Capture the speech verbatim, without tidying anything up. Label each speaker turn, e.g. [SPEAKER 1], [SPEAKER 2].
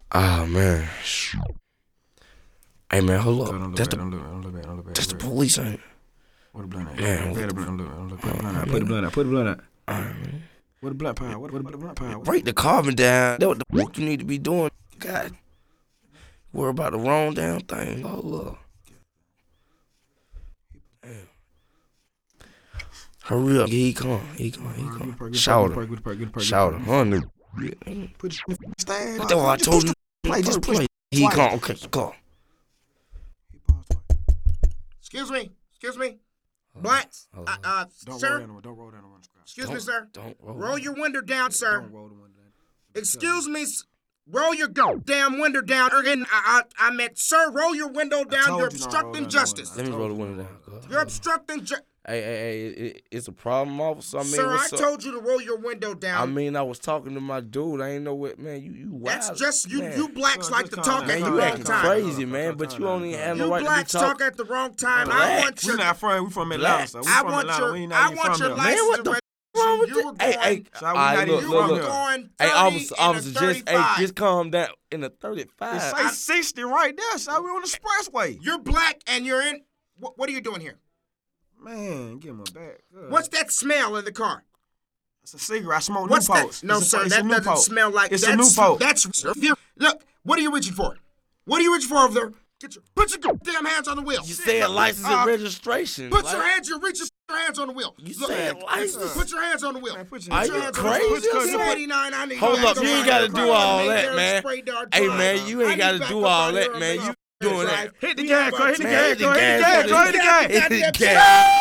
[SPEAKER 1] Oh man. Hey man, hold up.
[SPEAKER 2] Don't
[SPEAKER 1] That's
[SPEAKER 2] look
[SPEAKER 1] the
[SPEAKER 2] back, don't look, don't look back, don't look back.
[SPEAKER 1] that's the police, ain't it?
[SPEAKER 2] What the blunt at?
[SPEAKER 1] Yeah,
[SPEAKER 2] Put
[SPEAKER 1] what
[SPEAKER 2] the
[SPEAKER 1] the-
[SPEAKER 2] blunt, don't look, don't look, put the blunt
[SPEAKER 1] Uh,
[SPEAKER 2] out. Put the blunt out. Put the blunt out.
[SPEAKER 1] Alright, man.
[SPEAKER 2] What the blunt pound? What the what the blunt pound?
[SPEAKER 1] Break the carbon down. That's what the fuck you need to be doing. God. Worry about the wrong damn thing. Hold up. Damn. Hurry up. He come. He come. He come. Shout her. Shout her. Honey.
[SPEAKER 2] Put your stand.
[SPEAKER 1] That's what I told him.
[SPEAKER 2] Play, just play.
[SPEAKER 1] He come. Okay, come.
[SPEAKER 3] Excuse me. Excuse me. Blacks.
[SPEAKER 1] Hold
[SPEAKER 3] Uh,
[SPEAKER 1] on.
[SPEAKER 3] uh,
[SPEAKER 2] Don't
[SPEAKER 3] sir.
[SPEAKER 2] roll down. Don't roll down on the scratch.
[SPEAKER 3] Excuse me,
[SPEAKER 1] Don't-
[SPEAKER 3] sir.
[SPEAKER 1] Don't roll.
[SPEAKER 3] Roll your window down, sir.
[SPEAKER 2] Don't roll the one down.
[SPEAKER 3] Excuse me. s- Roll your goddamn window down. Again, I, I, I meant, sir, roll your window down.
[SPEAKER 2] told
[SPEAKER 3] You're
[SPEAKER 2] you not to roll
[SPEAKER 3] obstructing
[SPEAKER 2] down,
[SPEAKER 3] justice.
[SPEAKER 1] Let me roll the window down. Go.
[SPEAKER 3] You're obstructing justice.
[SPEAKER 1] Hey, hey, hey, it, it's a problem, officer. I mean,
[SPEAKER 3] Sir, I
[SPEAKER 1] what's up?
[SPEAKER 3] told you to roll your window
[SPEAKER 1] I
[SPEAKER 3] down.
[SPEAKER 1] mean, I was talking to my dude. I ain't know what, man. You, you wild.
[SPEAKER 3] That's just you.
[SPEAKER 1] man.
[SPEAKER 3] You blacks
[SPEAKER 2] Son,
[SPEAKER 3] like
[SPEAKER 2] just
[SPEAKER 3] to
[SPEAKER 2] calm
[SPEAKER 3] talk
[SPEAKER 2] down.
[SPEAKER 3] at
[SPEAKER 1] Man,
[SPEAKER 3] the
[SPEAKER 1] you
[SPEAKER 3] wrong
[SPEAKER 1] acting
[SPEAKER 3] time.
[SPEAKER 1] crazy, man. But you only have no
[SPEAKER 3] You
[SPEAKER 1] right to be
[SPEAKER 3] blacks talk
[SPEAKER 1] talking.
[SPEAKER 3] at the wrong time. I
[SPEAKER 1] Black.
[SPEAKER 3] want
[SPEAKER 2] We
[SPEAKER 3] your.
[SPEAKER 2] not from. We from Atlanta. So we
[SPEAKER 3] I
[SPEAKER 2] from
[SPEAKER 3] want
[SPEAKER 2] Atlanta.
[SPEAKER 3] your.
[SPEAKER 2] We ain't
[SPEAKER 3] I
[SPEAKER 2] not even
[SPEAKER 3] want
[SPEAKER 2] from
[SPEAKER 3] your
[SPEAKER 2] here.
[SPEAKER 1] Man, what
[SPEAKER 3] license.
[SPEAKER 1] the
[SPEAKER 3] and
[SPEAKER 1] f- wrong with
[SPEAKER 3] you
[SPEAKER 1] this?
[SPEAKER 3] were
[SPEAKER 1] Hey, hey,
[SPEAKER 3] going.
[SPEAKER 2] So we
[SPEAKER 1] all right,
[SPEAKER 2] not
[SPEAKER 1] look,
[SPEAKER 2] even
[SPEAKER 3] You
[SPEAKER 1] look,
[SPEAKER 2] from
[SPEAKER 3] were
[SPEAKER 1] look.
[SPEAKER 2] here.
[SPEAKER 3] going.
[SPEAKER 1] Hey,
[SPEAKER 3] thirty
[SPEAKER 1] officer,
[SPEAKER 3] and a
[SPEAKER 1] officer, just, hey,
[SPEAKER 3] thirty-five.
[SPEAKER 1] just calm down. In the
[SPEAKER 2] It
[SPEAKER 1] thirty-five.
[SPEAKER 2] say sixty right there. So we on the expressway.
[SPEAKER 3] You're black and you're in. What, what are you doing here?
[SPEAKER 2] Man, give him a back. Good.
[SPEAKER 3] What's that smell in the car?
[SPEAKER 2] It's a cigarette. I smoke
[SPEAKER 3] What's
[SPEAKER 2] Newports.
[SPEAKER 3] that? No,
[SPEAKER 2] It's a-
[SPEAKER 3] sir,
[SPEAKER 2] it's a
[SPEAKER 3] that doesn't
[SPEAKER 2] Newport.
[SPEAKER 3] smell like.
[SPEAKER 2] It's a
[SPEAKER 3] that's,
[SPEAKER 2] Newport.
[SPEAKER 3] That's look. What are you reaching for? What are you reaching for over there? Get your put your goddamn hands on the wheel.
[SPEAKER 1] You said license
[SPEAKER 3] Uh,
[SPEAKER 1] and registration.
[SPEAKER 3] Put
[SPEAKER 1] like,
[SPEAKER 3] your hands. You're reaching your hands on the wheel.
[SPEAKER 1] You
[SPEAKER 3] Look,
[SPEAKER 1] said
[SPEAKER 3] man,
[SPEAKER 1] license?
[SPEAKER 3] Put your hands on the wheel.
[SPEAKER 2] Man, put your
[SPEAKER 1] Are
[SPEAKER 2] hands
[SPEAKER 3] Put
[SPEAKER 1] you
[SPEAKER 3] your hands
[SPEAKER 2] on
[SPEAKER 3] on the
[SPEAKER 1] crazy
[SPEAKER 3] wheel.
[SPEAKER 1] or something?
[SPEAKER 3] two eighty-nine, I need
[SPEAKER 1] Hold
[SPEAKER 3] you
[SPEAKER 1] up,
[SPEAKER 3] to
[SPEAKER 1] you ain't
[SPEAKER 3] go
[SPEAKER 1] gotta
[SPEAKER 3] back
[SPEAKER 1] do
[SPEAKER 3] up
[SPEAKER 1] all
[SPEAKER 3] on
[SPEAKER 1] that,
[SPEAKER 3] Mayberry
[SPEAKER 1] man.
[SPEAKER 3] Spray Dart
[SPEAKER 1] Hey,
[SPEAKER 3] Drive.
[SPEAKER 1] man, you
[SPEAKER 3] I
[SPEAKER 1] ain't
[SPEAKER 3] need
[SPEAKER 1] gotta
[SPEAKER 3] back
[SPEAKER 1] do
[SPEAKER 3] up
[SPEAKER 1] all
[SPEAKER 3] out
[SPEAKER 1] that,
[SPEAKER 3] here on
[SPEAKER 1] man.
[SPEAKER 3] Mayberry
[SPEAKER 1] You doing
[SPEAKER 3] Drive.
[SPEAKER 1] that.
[SPEAKER 2] Hit the
[SPEAKER 3] We
[SPEAKER 2] gas,
[SPEAKER 3] have
[SPEAKER 2] go
[SPEAKER 3] our
[SPEAKER 2] hit the
[SPEAKER 1] Man,
[SPEAKER 2] gas,
[SPEAKER 1] hit the
[SPEAKER 2] go hit the
[SPEAKER 1] gas,
[SPEAKER 2] gas, go hit the gas.
[SPEAKER 1] hit the
[SPEAKER 3] Hit the
[SPEAKER 1] gas.